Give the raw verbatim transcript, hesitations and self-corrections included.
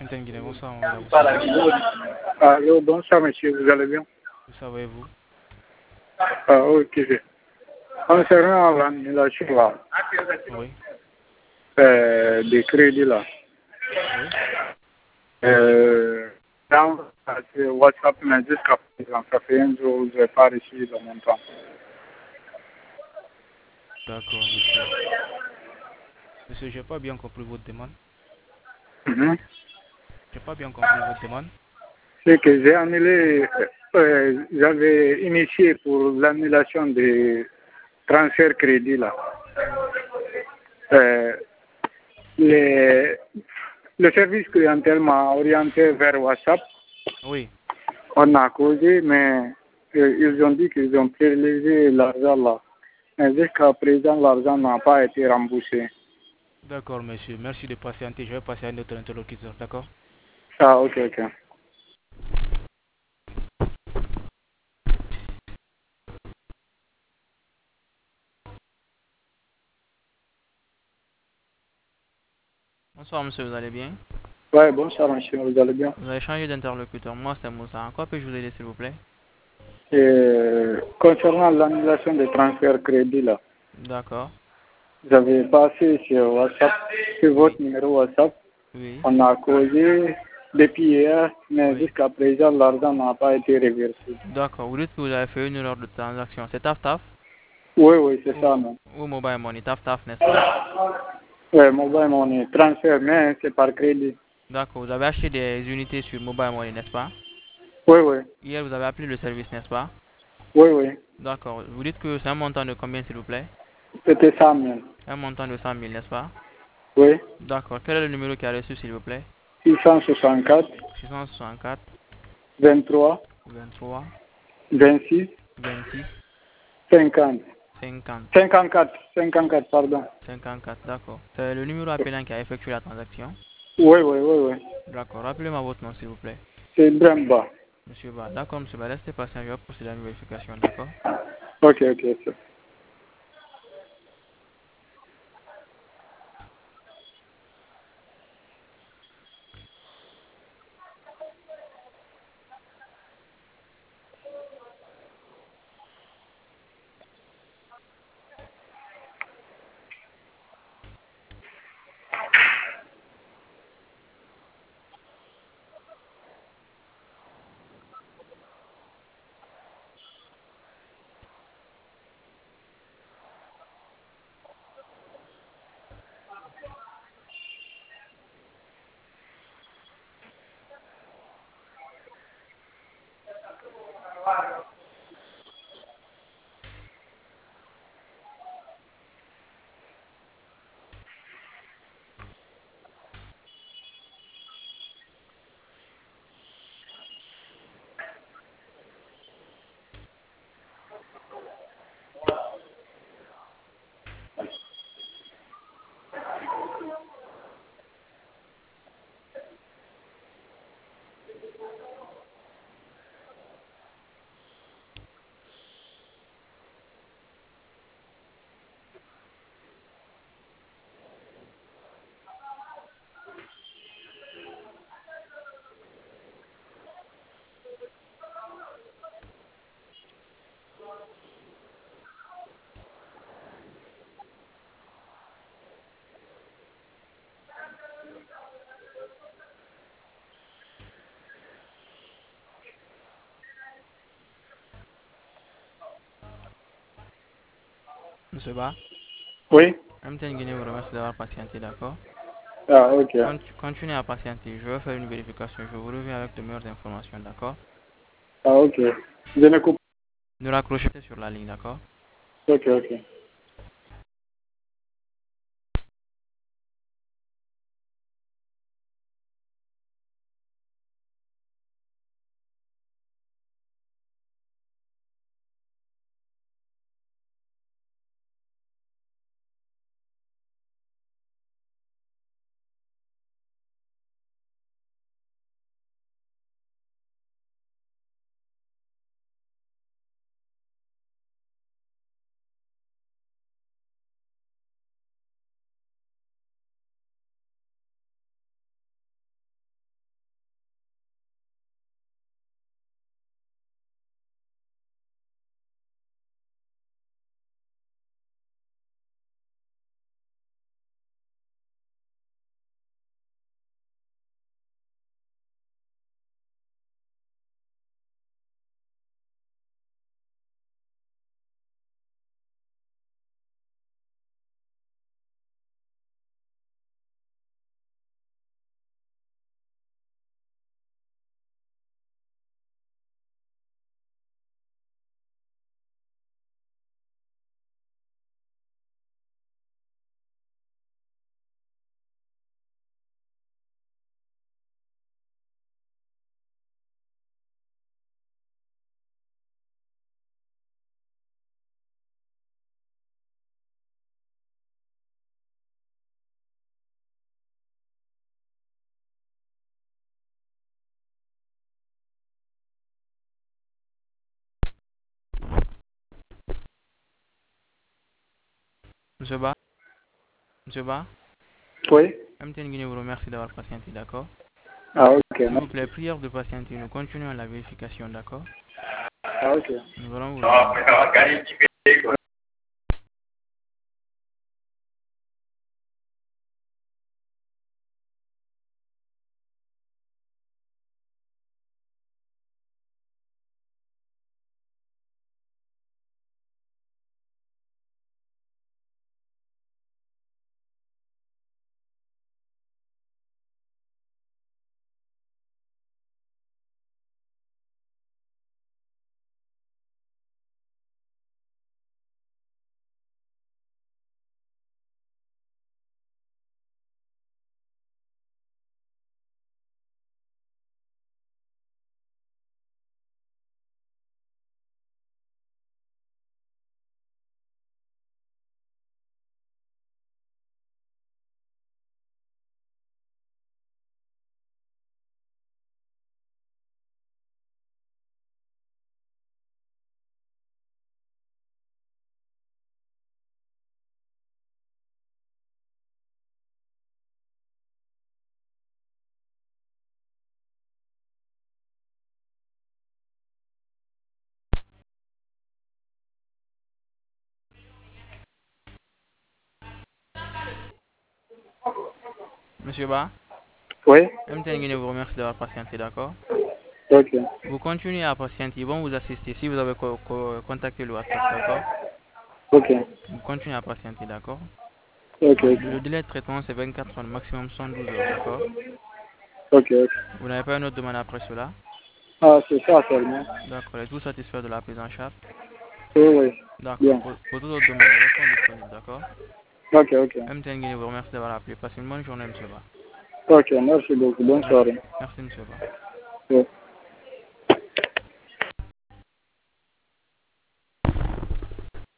Guinée, bonsoir, on va vous servir. Allô, bonsoir monsieur, vous allez bien? Ça va et vous? Ah, ok. Concernant l'annulation là, Oui. euh, des crédits là, Oui. euh, dans euh, WhatsApp, mais jusqu'à présent, ça fait un jour où je n'ai pas reçu le montant. D'accord, monsieur. Monsieur, j'ai pas bien compris votre demande. Mhm. J'ai pas bien compris votre demande. C'est que j'ai annulé, euh, j'avais initié pour l'annulation des transferts crédits là. Oui. Euh, les, le service clientèle m'a orienté vers WhatsApp. Oui. On a causé, mais euh, ils ont dit qu'ils ont prélevé l'argent là. Mais jusqu'à présent, l'argent n'a pas été remboursé. D'accord, monsieur. Merci de patienter. Je vais passer à un autre interlocuteur. D'accord? Ah, ok, ok. Bonsoir, monsieur. Vous allez bien? Ouais, bonsoir, monsieur, vous allez bien? Vous avez changé d'interlocuteur. Moi, c'est Moussa. En quoi puis-je vous aider, s'il vous plaît? Et concernant l'annulation des transferts crédits là, D'accord. j'avais passé sur WhatsApp, sur Oui. votre numéro WhatsApp. Oui. On a causé depuis hier, mais Oui. jusqu'à présent, l'argent n'a pas été reversé. D'accord. Vous dites que vous avez fait une erreur de transaction. C'est Taf Taf? Oui, oui, c'est Ou, ça, non? ou Mobile Money? Taf Taf, n'est-ce pas? Oui, mobile money, transfert, mais c'est par crédit. D'accord. Vous avez acheté des unités sur Mobile Money, n'est-ce pas? Oui, oui, Hier, vous avez appelé le service, n'est-ce pas? oui, oui. D'accord. Vous dites que c'est un montant de combien, s'il vous plaît? C'était ça même. Un montant de cent mille, n'est-ce pas? Oui, D'accord. Quel est le numéro qui a reçu, s'il vous plaît? six cent soixante-quatre, six cent soixante-quatre, vingt-trois, vingt-trois, vingt-six, vingt-six, cinquante. cinquante, cinquante-quatre, cinquante-quatre, pardon. cinquante-quatre. D'accord. C'est le numéro appelant qui a effectué la transaction. Oui, oui, oui, oui. D'accord. Rappelez-moi votre nom, s'il vous plaît. C'est Bremba. Monsieur Ba. D'accord, monsieur Ba. Restez patient. Je vais procéder à une vérification. D'accord? Ok, ok, ok. Monsieur Ba. Oui? M T N Guinée vous remercie d'avoir patienté. D'accord? Ah, ok. Conti- Continuez à patienter. Je vais faire une vérification. Je vous reviens avec de meilleures informations. D'accord? Ah, ok. Je ne coupe. Ne raccrochez pas sur la ligne. D'accord? Ok, ok. Monsieur Ba, Monsieur Ba, Oui. M T N Guinée vous remercie d'avoir patienté, d'accord? Ah, ok. S'il vous Merci. plaît, prière de patienter. Nous continuons la vérification, d'accord? Ah, ok. Nous allons vous revenir. Monsieur Ba, Oui. M T N Guinée vous remercie d'avoir patienté, d'accord? Ok. Vous continuez à patienter, ils vont vous assister si vous avez co- co- contacté le WhatsApp, d'accord? Ok. Vous continuez à patienter, d'accord? Ok, ok. Le, le délai de traitement c'est vingt-quatre heures, maximum soixante-douze heures, d'accord? Ok, ok. Vous n'avez pas une autre demande après cela? Ah, c'est ça seulement. D'accord, êtes-vous satisfait de la prise en charge? Oui, oui. D'accord, Bien. pour, pour toute autre demande, nous restons disponibles, d'accord? Ok, ok. M T N Guinée vous remercie d'avoir appelé. Passez une bonne journée, monsieur Ba. Ok, merci beaucoup. Bonne Merci, soirée. merci monsieur Ba. Oui.